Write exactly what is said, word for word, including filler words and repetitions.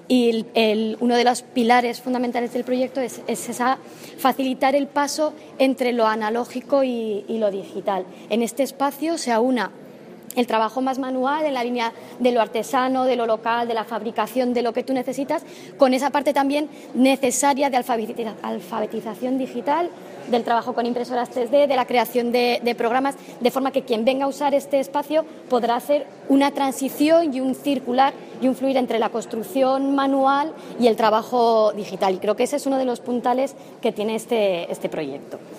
y el, el, uno de los pilares fundamentales del proyecto es, es esa, facilitar el paso entre lo analógico y, y lo digital. En este espacio se aúna el trabajo más manual en la línea de lo artesano, de lo local, de la fabricación, de lo que tú necesitas, con esa parte también necesaria de alfabetización digital, del trabajo con impresoras tres D, de la creación de, de programas, de forma que quien venga a usar este espacio podrá hacer una transición y un circular y un fluir entre la construcción manual y el trabajo digital. Y creo que ese es uno de los puntales que tiene este, este proyecto.